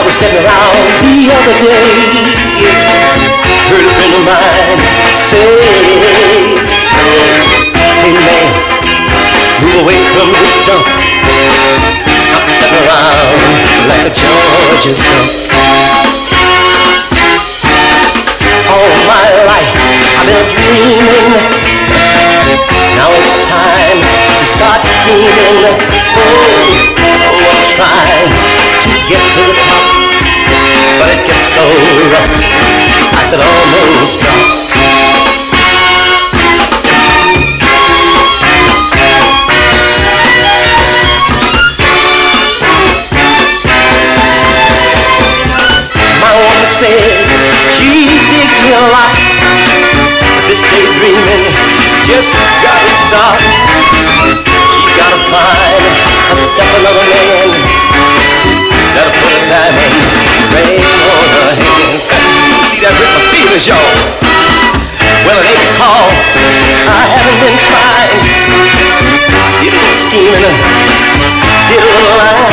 I was sitting around the other day, heard a friend of mine say, hey man, move away from this dump, stop sitting around like a Georgia stump. All my life I've been dreaming, now it's time to start scheming. Oh, I'm trying to get to the top, but it gets so rough I could almost drop. My woman says she digs me a lot, but this daydreaming just gotta stop. She's gotta find herself another man that'll put a diamond ring on her hand. See, that hurt my feelings, y'all. Well, it ain't because I haven't been trying. Did a little scheming, did a little lying.